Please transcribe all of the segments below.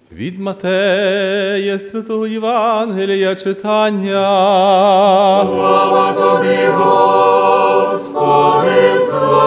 Від Матея Святого Євангелія читання. Слава Тобі, Господи,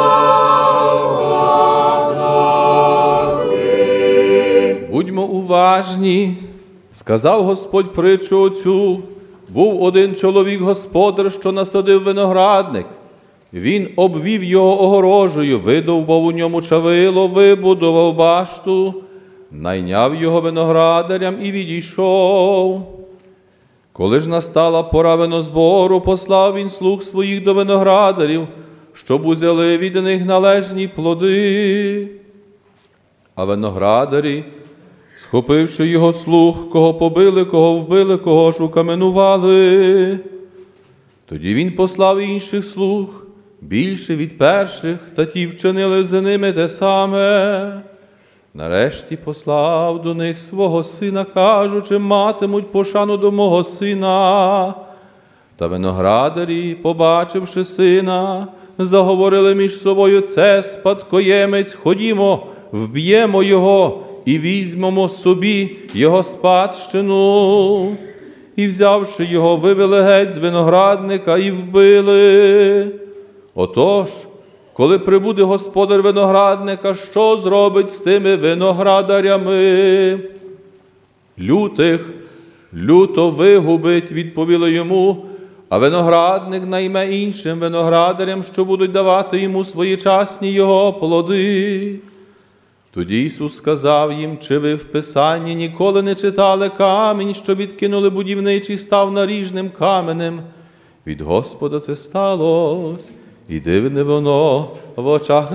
слава Тобі. Будьмо уважні, сказав Господь притчу оцю. Був один чоловік-господар, що насадив виноградник. Він обвів його огорожею, видовбав у ньому чавило, вибудував башту, найняв його виноградарям і відійшов. Коли ж настала пора винозбору, послав він слуг своїх до виноградарів, щоб узяли від них належні плоди. А виноградарі, схопивши його слуг, кого побили, кого вбили, кого ж укаменували. Тоді він послав інших слуг, більше від перших, та ті вчинили за ними те саме. Нарешті послав до них свого сина, кажучи, матимуть пошану до мого сина. Та виноградарі, побачивши сина, заговорили між собою: це спадкоємець, ходімо, вб'ємо його і візьмемо собі його спадщину. І, взявши його, вивели геть з виноградника і вбили. Отож, коли прибуде господар виноградника, що зробить з тими виноградарями? Лютих люто вигубить, відповіли йому, а виноградник найме іншим виноградарям, що будуть давати йому своєчасні його плоди. Тоді Ісус сказав їм: чи ви в Писанні ніколи не читали: камінь, що відкинули будівничі, став наріжним каменем? Від Господа це сталося, і дивне воно в очах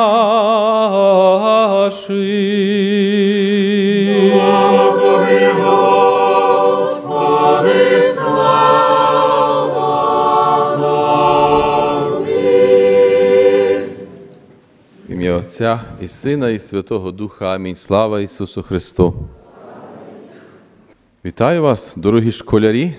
наших. Слава Тобі, Господи, слава Тобі. В ім'я Отця і Сина, і Святого Духа. Амінь. Слава Ісусу Христу. Вітаю вас, дорогі школярі.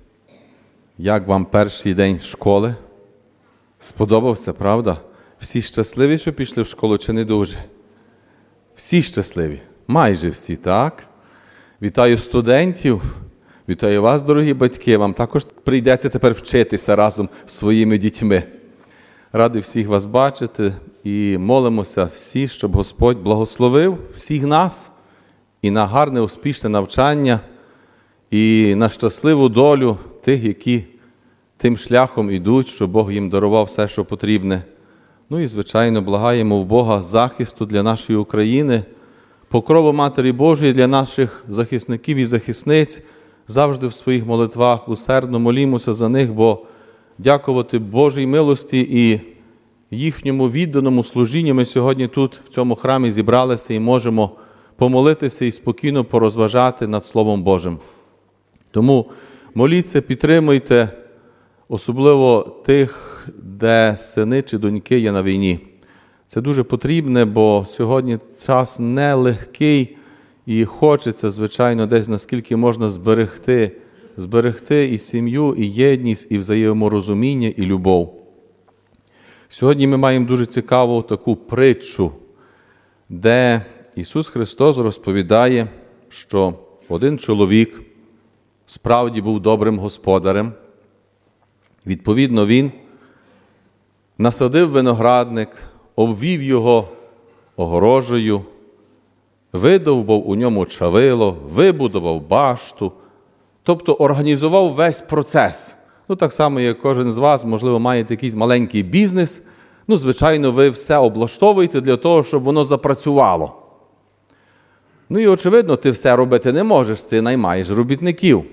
Як вам перший день школи? Сподобався, правда? Всі щасливі, що пішли в школу, чи не дуже? Всі щасливі. Майже всі, так? Вітаю студентів. Вітаю вас, дорогі батьки. Вам також прийдеться тепер вчитися разом з своїми дітьми. Радий всіх вас бачити і молимося всі, щоб Господь благословив всіх нас і на гарне, успішне навчання, і на щасливу долю тих, які тим шляхом ідуть, щоб Бог їм дарував все, що потрібне. Ну і, звичайно, благаємо в Бога захисту для нашої України, покрову Матері Божої для наших захисників і захисниць. Завжди в своїх молитвах усердно молімося за них, бо дякувати Божій милості і їхньому відданому служінню ми сьогодні тут, в цьому храмі, зібралися і можемо помолитися і спокійно порозважати над Словом Божим. Тому моліться, підтримуйте, особливо тих, де сини чи доньки є на війні. Це дуже потрібне, бо сьогодні час нелегкий і хочеться, звичайно, десь наскільки можна зберегти і сім'ю, і єдність, і взаєморозуміння, і любов. Сьогодні ми маємо дуже цікаву таку притчу, де Ісус Христос розповідає, що один чоловік справді був добрим господарем. Відповідно, він насадив виноградник, обвів його огорожею, видовбав у ньому чавило, вибудував башту, тобто організував весь процес. Так само, як кожен з вас, можливо, маєте якийсь маленький бізнес, звичайно, ви все облаштовуєте для того, щоб воно запрацювало. І, очевидно, ти все робити не можеш, ти наймаєш робітників.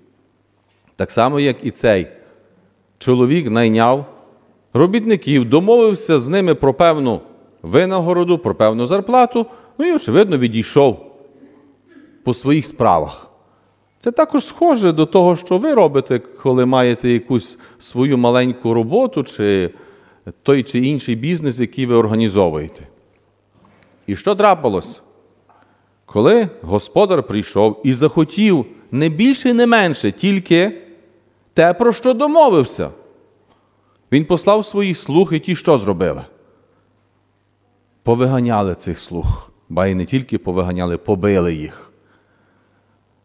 Так само, як і цей чоловік найняв робітників, домовився з ними про певну винагороду, про певну зарплату, і, очевидно, відійшов по своїх справах. Це також схоже до того, що ви робите, коли маєте якусь свою маленьку роботу, чи той чи інший бізнес, який ви організовуєте. І що трапилось? Коли господар прийшов і захотів не більше і не менше, тільки те, про що домовився, він послав своїх слуг, і ті що зробили? Повиганяли цих слуг. Ба й не тільки повиганяли, побили їх.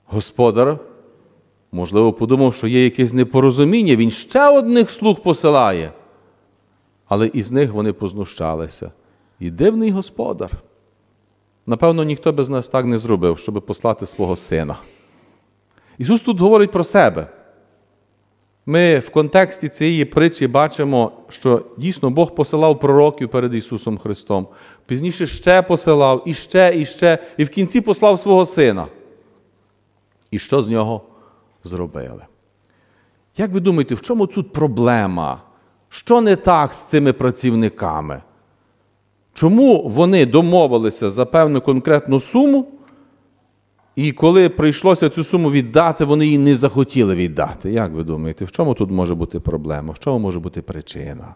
Господар, можливо, подумав, що є якесь непорозуміння, він ще одних слуг посилає. Але із них вони познущалися. І дивний господар. Напевно, ніхто без нас так не зробив, щоб послати свого сина. Ісус тут говорить про себе. Ми в контексті цієї притчі бачимо, що дійсно Бог посилав пророків перед Ісусом Христом. Пізніше ще посилав, і ще, і в кінці послав свого сина. І що з нього зробили? Як ви думаєте, в чому тут проблема? Що не так з цими працівниками? Чому вони домовилися за певну конкретну суму, і коли прийшлося цю суму віддати, вони її не захотіли віддати? Як ви думаєте, в чому тут може бути проблема? В чому може бути причина?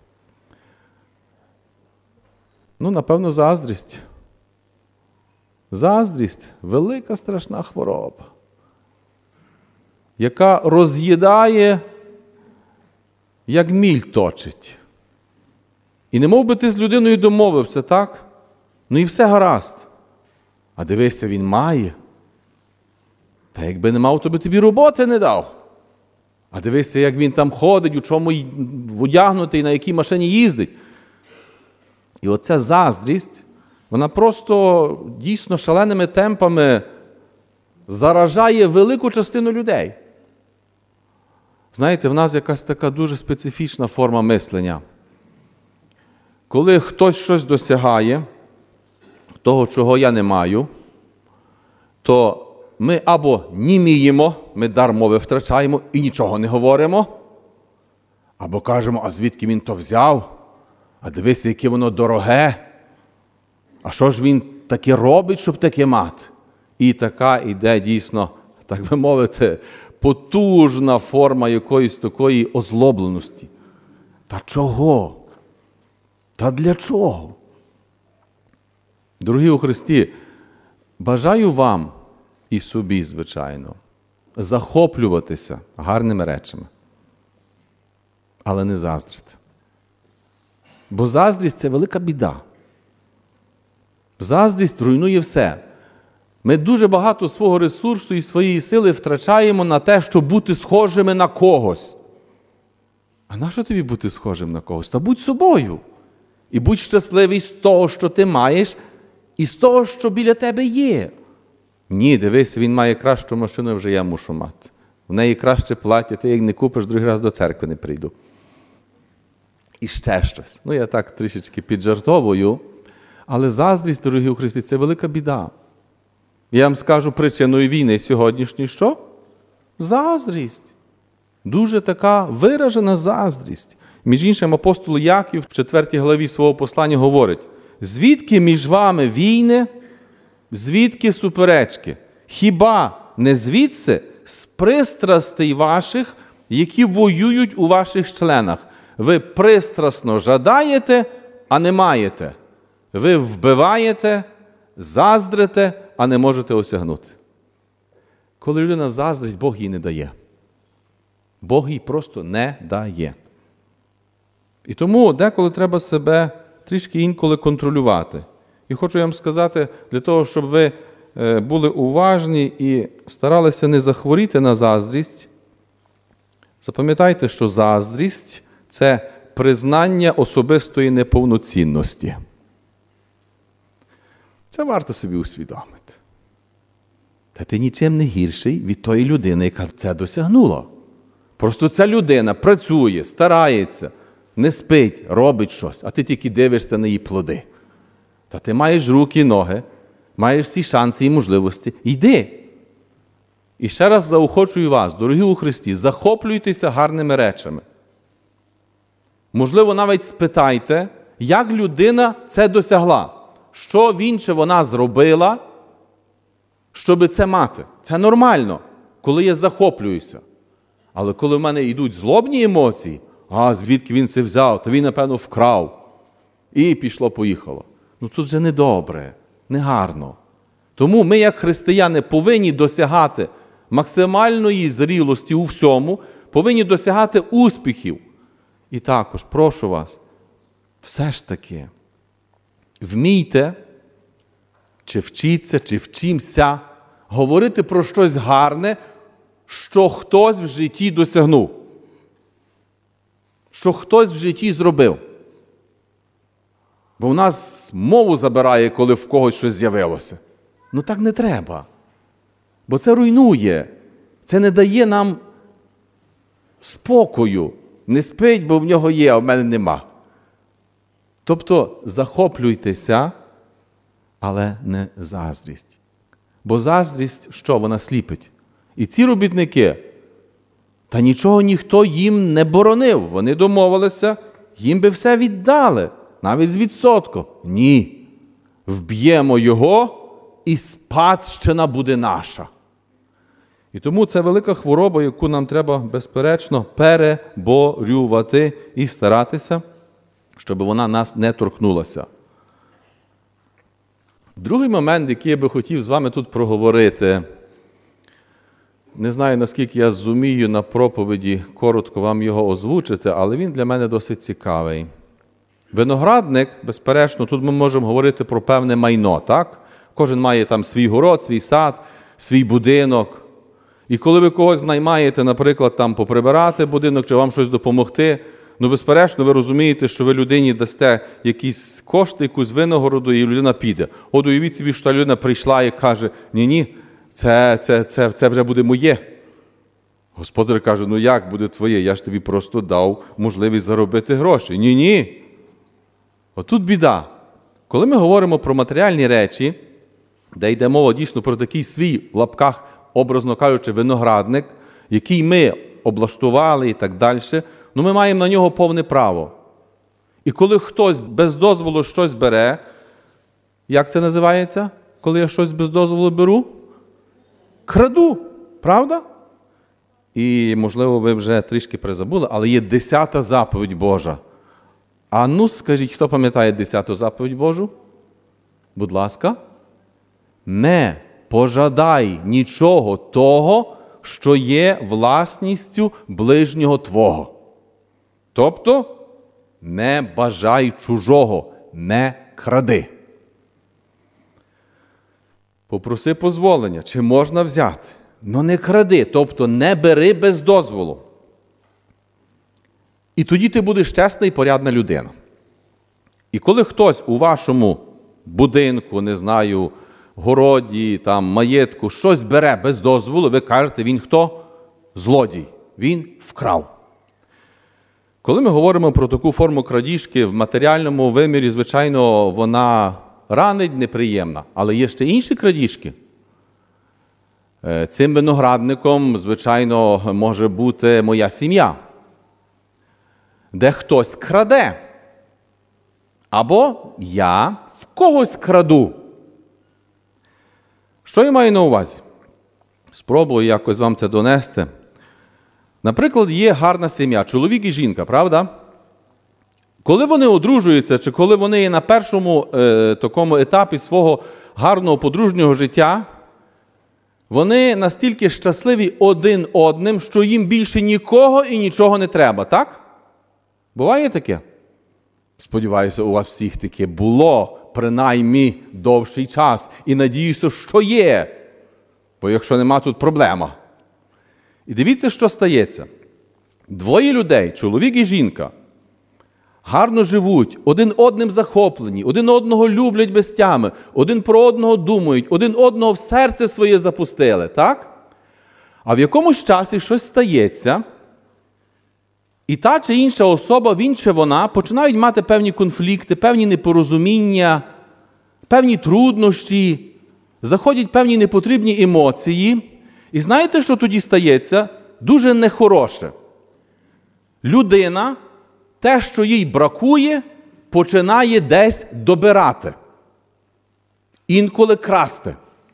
Напевно, заздрість. Заздрість – велика страшна хвороба, яка роз'їдає, як міль точить. І не мов би ти з людиною домовився, так? І все гаразд. А дивися, він має. Та якби не мав, то би тобі роботи не дав. А дивися, як він там ходить, у чому одягнутий, на якій машині їздить. І оця заздрість, вона просто дійсно шаленими темпами заражає велику частину людей. Знаєте, в нас якась така дуже специфічна форма мислення. Коли хтось щось досягає, того, чого я не маю, то ми або німіємо, ми дар мови втрачаємо і нічого не говоримо, або кажемо, а звідки він то взяв? А дивися, яке воно дороге. А що ж він таке робить, щоб таке мати? І така іде дійсно, так би мовити, потужна форма якоїсь такої озлобленості. Та чого? Та для чого? Дорогі у Христі, бажаю вам і собі, звичайно, захоплюватися гарними речами, але не заздрити. Бо заздрість – це велика біда. Заздрість руйнує все. Ми дуже багато свого ресурсу і своєї сили втрачаємо на те, щоб бути схожими на когось. А нащо тобі бути схожим на когось? Та будь собою. І будь щасливий з того, що ти маєш, і з того, що біля тебе є. Ні, дивись, він має кращу машину, вже я мушу мати. В неї краще плаття, ти як не купиш, другий раз до церкви не прийду. І ще щось. Я так трішечки піджартовую, але заздрість, дорогі у Христі, це велика біда. Я вам скажу причиною війни сьогоднішньої що? Заздрість. Дуже така виражена заздрість. Між іншим, апостол Яків в 4 главі свого послання говорить: звідки між вами війни, звідки суперечки? Хіба не звідси з пристрастей ваших, які воюють у ваших членах? Ви пристрасно жадаєте, а не маєте. Ви вбиваєте, заздрите, а не можете осягнути. Коли людина заздрить, Бог їй не дає. Бог їй просто не дає. І тому деколи треба себе трішки інколи контролювати. І хочу я вам сказати, для того, щоб ви були уважні і старалися не захворіти на заздрість, запам'ятайте, що заздрість – це признання особистої неповноцінності. Це варто собі усвідомити. Та ти нічим не гірший від тої людини, яка це досягнула. Просто ця людина працює, старається, не спить, робить щось, а ти тільки дивишся на її плоди. Та ти маєш руки і ноги, маєш всі шанси і можливості. Йди. І ще раз заохочую вас, дорогі у Христі, захоплюйтеся гарними речами. Можливо, навіть спитайте, як людина це досягла. Що він чи вона зробила, щоб це мати. Це нормально, коли я захоплююся. Але коли в мене йдуть злобні емоції, звідки він це взяв, то він, напевно, вкрав. І пішло-поїхало. Тут вже не добре, не гарно. Тому ми, як християни, повинні досягати максимальної зрілості у всьому, повинні досягати успіхів. І також, прошу вас, все ж таки, вмійте, чи вчіться, чи вчимся говорити про щось гарне, що хтось в житті досягнув, що хтось в житті зробив. Бо в нас мову забирає, коли в когось щось з'явилося. Ну так не треба. Бо це руйнує. Це не дає нам спокою. Не спить, бо в нього є, а в мене нема. Тобто захоплюйтеся, але не заздрість. Бо заздрість, що вона сліпить? І ці робітники, та нічого ніхто їм не боронив. Вони домовилися, їм би все віддали, навіть з відсотком. Ні. Вб'ємо його, і спадщина буде наша. І тому це велика хвороба, яку нам треба, безперечно, переборювати і старатися, щоб вона нас не торкнулася. Другий момент, який я би хотів з вами тут проговорити, не знаю, наскільки я зумію на проповіді коротко вам його озвучити, але він для мене досить цікавий. Виноградник, безперечно, тут ми можемо говорити про певне майно, так? Кожен має там свій город, свій сад, свій будинок. І коли ви когось наймаєте, наприклад, там поприбирати будинок чи вам щось допомогти, ну, безперечно, ви розумієте, що ви людині дасте якісь кошти, якусь винагороду, і людина піде. От уявіть собі, що та людина прийшла і каже, ні, це вже буде моє. Господар каже, ну як буде твоє? Я ж тобі просто дав можливість заробити гроші. Ні. Отут біда. Коли ми говоримо про матеріальні речі, де йде мова дійсно про такий свій, в лапках, образно кажучи, виноградник, який ми облаштували і так далі, ну ми маємо на нього повне право. І коли хтось без дозволу щось бере, як це називається, коли я щось без дозволу беру? Краду, правда? І, можливо, ви вже трішки призабули, але є 10-та заповідь Божа. А ну, скажіть, хто пам'ятає 10-ту заповідь Божу? Будь ласка. Не пожадай нічого того, що є власністю ближнього твого. Тобто, не бажай чужого, не кради. Попроси дозволення, чи можна взяти. Но не кради, тобто не бери без дозволу. І тоді ти будеш чесна і порядна людина. І коли хтось у вашому будинку, не знаю, городі, там, маєтку, щось бере без дозволу, ви кажете, він хто? Злодій. Він вкрав. Коли ми говоримо про таку форму крадіжки, в матеріальному вимірі, звичайно, вона ранить, неприємна. Але є ще інші крадіжки. Цим виноградником, звичайно, може бути моя сім'я, де хтось краде. Або я в когось краду. Що я маю на увазі? Спробую якось вам це донести. Наприклад, є гарна сім'я, чоловік і жінка, правда? Коли вони одружуються, чи коли вони є на першому такому етапі свого гарного подружнього життя, вони настільки щасливі один одним, що їм більше нікого і нічого не треба, так? Буває таке? Сподіваюся, у вас всіх таке було, принаймні, довший час. І надіюся, що є. Бо якщо нема, тут проблема. І дивіться, що стається. Двоє людей, чоловік і жінка, гарно живуть, один одним захоплені, один одного люблять без тями, один про одного думають, один одного в серце своє запустили, так? А в якомусь часі щось стається, і та чи інша особа, він чи вона, починають мати певні конфлікти, певні непорозуміння, певні труднощі, заходять певні непотрібні емоції. І знаєте, що тоді стається? Дуже нехороше. Людина, те, що їй бракує, починає десь добирати. Інколи красти.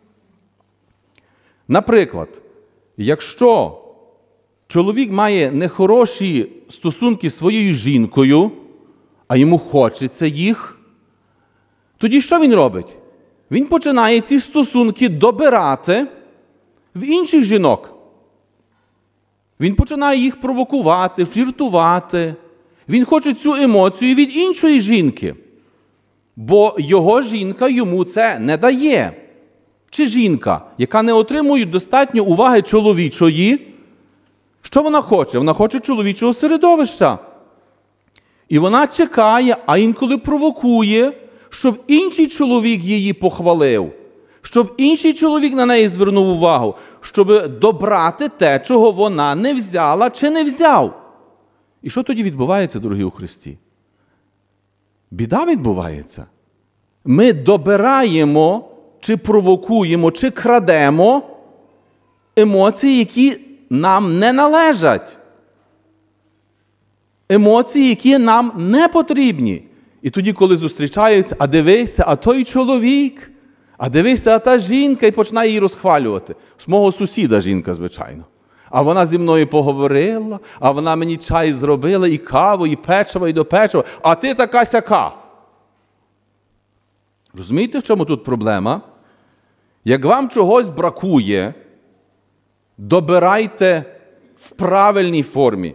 Наприклад, якщо чоловік має нехороші стосунки з своєю жінкою, а йому хочеться їх, тоді що він робить? Він починає ці стосунки добирати в інших жінок. Він починає їх провокувати, фліртувати. Він хоче цю емоцію від іншої жінки, бо його жінка йому це не дає. чи жінка, яка не отримує достатньо уваги чоловічої, що вона хоче? Вона хоче чоловічого середовища. І вона чекає, а інколи провокує, щоб інший чоловік її похвалив, щоб інший чоловік на неї звернув увагу, щоб добрати те, чого вона не взяла чи не взяв. І що тоді відбувається, дорогі у Христі? Біда відбувається. Ми добираємо, чи провокуємо, чи крадемо емоції, які нам не належать. Емоції, які нам не потрібні. І тоді, коли зустрічаються, а дивися, а той чоловік, а дивися, а та жінка, і починає її розхвалювати. З мого сусіда жінка, звичайно. А вона зі мною поговорила, а вона мені чай зробила, і каву, і печиво, і до печива, а ти така-сяка. Розумієте, в чому тут проблема? Як вам чогось бракує, добирайте в правильній формі.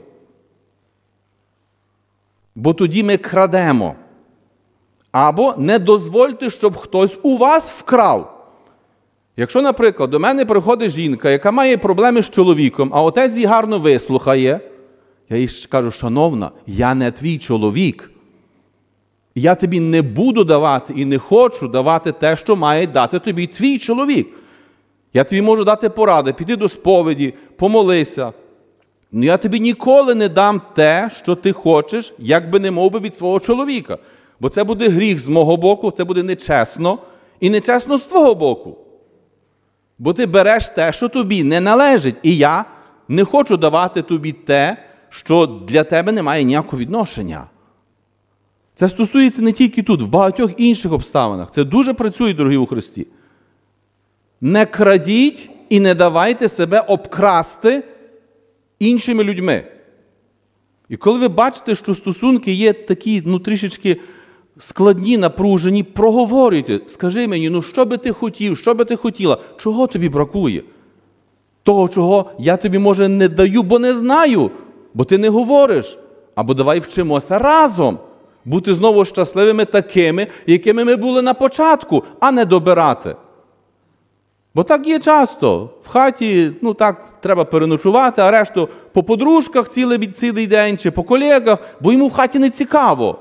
Бо тоді ми крадемо. Або не дозвольте, щоб хтось у вас вкрав. Якщо, наприклад, до мене приходить жінка, яка має проблеми з чоловіком, а отець її гарно вислухає, я їй кажу: шановна, я не твій чоловік. Я тобі не буду давати і не хочу давати те, що має дати тобі твій чоловік. Я тобі можу дати поради, піти до сповіді, помолися. Но я тобі ніколи не дам те, що ти хочеш, як би не мов би від свого чоловіка. Бо це буде гріх з мого боку, це буде нечесно, і нечесно з твого боку. Бо ти береш те, що тобі не належить, і я не хочу давати тобі те, що для тебе не має ніякого відношення. Це стосується не тільки тут, в багатьох інших обставинах. Це дуже працює, дорогі у Христі. Не крадіть і не давайте себе обкрасти іншими людьми. І коли ви бачите, що стосунки є такі, трішечки складні, напружені, проговорюйте. Скажи мені, що би ти хотів, що би ти хотіла, чого тобі бракує? Того, чого я тобі, може, не даю, бо не знаю, бо ти не говориш. Або давай вчимося разом бути знову щасливими такими, якими ми були на початку, а не добирати. Бо так є часто. В хаті, так, треба переночувати, а решту по подружках цілий день, чи по колегах, бо йому в хаті не цікаво.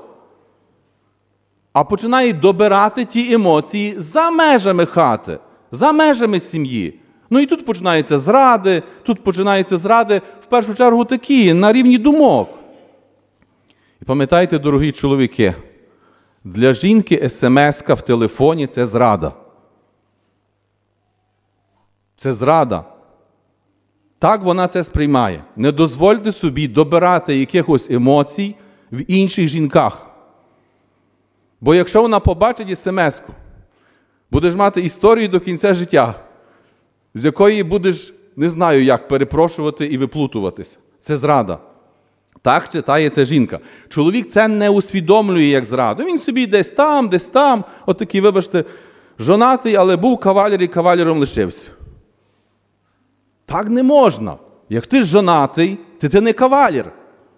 А починає добирати ті емоції за межами хати, за межами сім'ї. І тут починаються зради, в першу чергу такі, на рівні думок. І пам'ятайте, дорогі чоловіки, для жінки смс-ка в телефоні – це зрада. Це зрада. Так вона це сприймає. Не дозвольте собі добирати якихось емоцій в інших жінках. Бо якщо вона побачить смс-ку, будеш мати історію до кінця життя, з якої будеш, не знаю як, перепрошувати і виплутуватися. Це зрада. Так читає ця жінка. Чоловік це не усвідомлює як зраду. Він собі десь там, отакий, вибачте, жонатий, але був кавалер і кавалером лишився. Так не можна. Як ти ж ти не кавалер.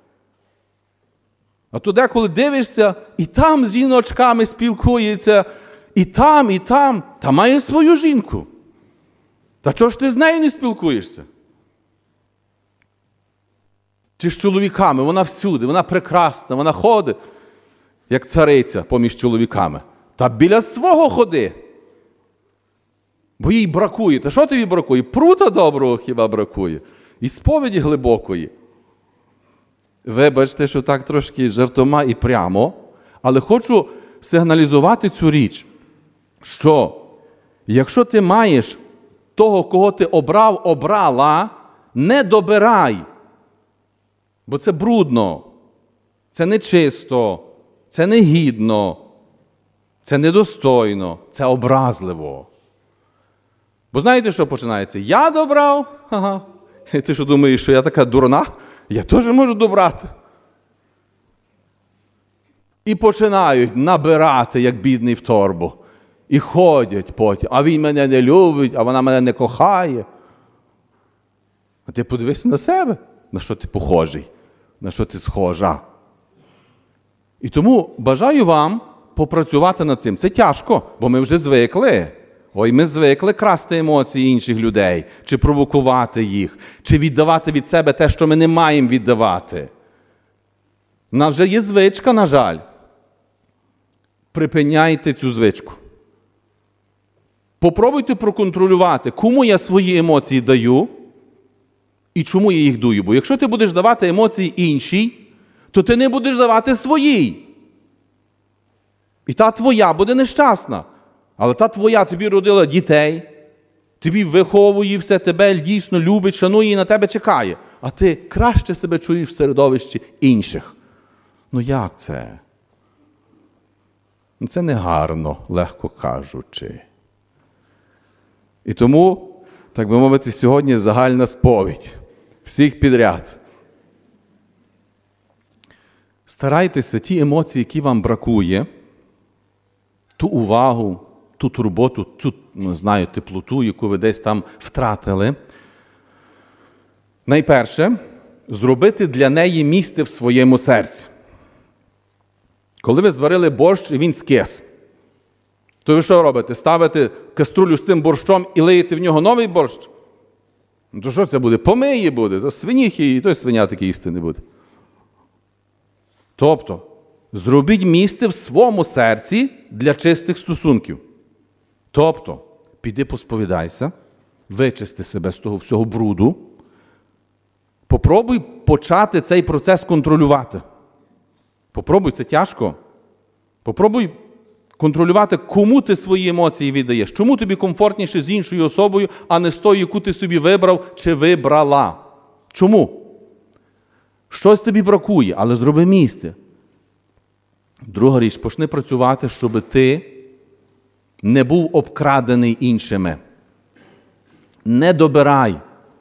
А то деколи дивишся, і там з жіночками спілкується, і там, та має свою жінку. Та чого ж ти з нею не спілкуєшся? Чи з чоловіками? Вона всюди, вона прекрасна, вона ходить, як цариця поміж чоловіками. Та біля свого ходи. Бо їй бракує. Та що тобі бракує? Прута доброго хіба бракує? І сповіді глибокої. Вибачте, що так трошки жартома і прямо, але хочу сигналізувати цю річ, що якщо ти маєш того, кого ти обрала, не добирай. Бо це брудно, це нечисто, це негідно, це недостойно, це образливо. Бо знаєте, що починається? Я добрав? Ага. І ти що думаєш, що я така дурна? Я теж можу добрати. І починають набирати, як бідний в торбу. І ходять потім. А він мене не любить, а вона мене не кохає. А ти подивися на себе, на що ти похожий, на що ти схожа. І тому бажаю вам попрацювати над цим. Це тяжко, бо ми вже звикли. Ой, ми звикли красти емоції інших людей, чи провокувати їх, чи віддавати від себе те, що ми не маємо віддавати. У нас вже є звичка, на жаль. Припиняйте цю звичку. Попробуйте проконтролювати, кому я свої емоції даю і чому я їх даю. Бо якщо ти будеш давати емоції іншій, то ти не будеш давати своїй. І та твоя буде нещасна. Але та твоя тобі родила дітей, тобі виховує все, тебе дійсно любить, шанує і на тебе чекає. А ти краще себе чуєш в середовищі інших. Ну як це? Це не гарно, легко кажучи. І тому, так би мовити, сьогодні загальна сповідь. Всіх підряд. Старайтеся ті емоції, які вам бракує, ту увагу, ту турботу, цю, не знаю, теплоту, яку ви десь там втратили. Найперше, зробити для неї місце в своєму серці. Коли ви зварили борщ, і він скис, то ви що робите? Ставите каструлю з тим борщом і лиєте в нього новий борщ? Ну, то що це буде? Помиє буде, то свиніхи, і той свиня таки їсти не буде. Тобто, зробіть місце в своєму серці для чистих стосунків. Тобто, піди посповідайся, вичисти себе з того всього бруду, попробуй почати цей процес контролювати. Попробуй, це тяжко. Попробуй контролювати, кому ти свої емоції віддаєш. Чому тобі комфортніше з іншою особою, а не з тою, яку ти собі вибрав чи вибрала. Чому? Щось тобі бракує, але зроби місце. Друга річ, почни працювати, щоб ти не був обкрадений іншими. Не добирай.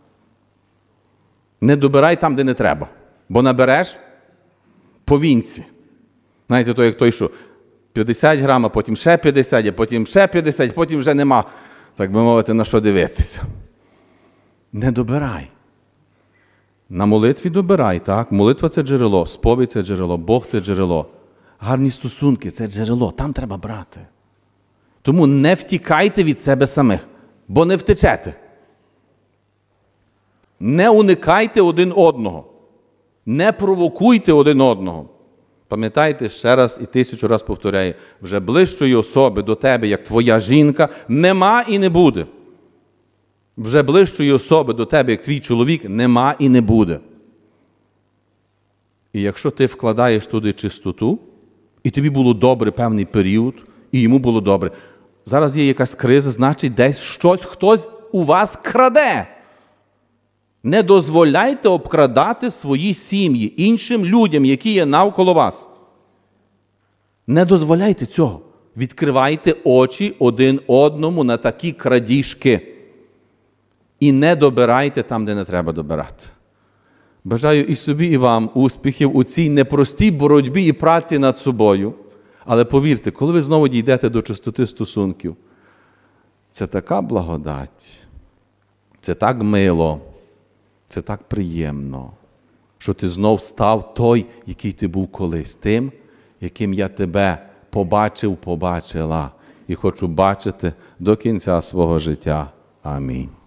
Не добирай там, де не треба. Бо набереш по вінці. Знаєте, то як той, що 50 грам, а потім ще 50, а потім ще 50, потім вже нема, так би мовити, на що дивитися. Не добирай. На молитві добирай, так? Молитва – це джерело, сповідь – це джерело, Бог – це джерело. Гарні стосунки – це джерело, там треба брати. Тому не втікайте від себе самих, бо не втечете. Не уникайте один одного. Не провокуйте один одного. Пам'ятайте, ще раз і 1000 раз повторяю, вже ближчої особи до тебе, як твоя жінка, нема і не буде. Вже ближчої особи до тебе, як твій чоловік, нема і не буде. І якщо ти вкладаєш туди чистоту, і тобі було добре певний період, і йому було добре, зараз є якась криза, значить десь щось хтось у вас краде. Не дозволяйте обкрадати свої сім'ї іншим людям, які є навколо вас. Не дозволяйте цього. Відкривайте очі один одному на такі крадіжки. І не добирайте там, де не треба добирати. Бажаю і собі, і вам успіхів у цій непростій боротьбі і праці над собою. Але повірте, коли ви знову дійдете до чистоти стосунків, це така благодать, це так мило, це так приємно, що ти знов став той, який ти був колись, тим, яким я тебе побачив, побачила і хочу бачити до кінця свого життя. Амінь.